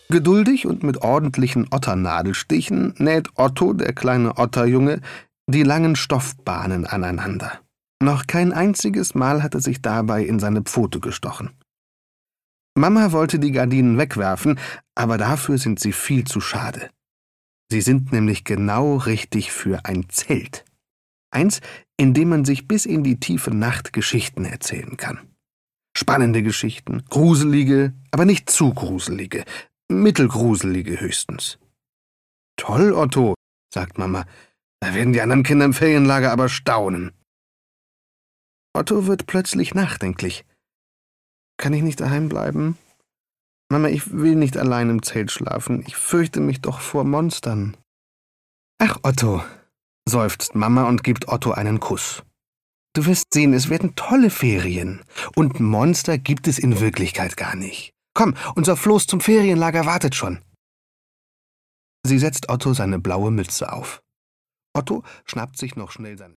Geduldig und mit ordentlichen Otternadelstichen näht Otto, der kleine Otterjunge, die langen Stoffbahnen aneinander. Noch kein einziges Mal hat er sich dabei in seine Pfote gestochen. Mama wollte die Gardinen wegwerfen, aber dafür sind sie viel zu schade. Sie sind nämlich genau richtig für ein Zelt. Eins, in dem man sich bis in die tiefe Nacht Geschichten erzählen kann. Spannende Geschichten, gruselige, aber nicht zu gruselige, mittelgruselige höchstens. »Toll, Otto«, sagt Mama, »da werden die anderen Kinder im Ferienlager aber staunen.« Otto wird plötzlich nachdenklich. »Kann ich nicht daheim bleiben? Mama, ich will nicht allein im Zelt schlafen. Ich fürchte mich doch vor Monstern.« »Ach, Otto«, seufzt Mama und gibt Otto einen Kuss. »Du wirst sehen, es werden tolle Ferien. Und Monster gibt es in Wirklichkeit gar nicht. Komm, unser Floß zum Ferienlager wartet schon.« Sie setzt Otto seine blaue Mütze auf. Otto schnappt sich noch schnell sein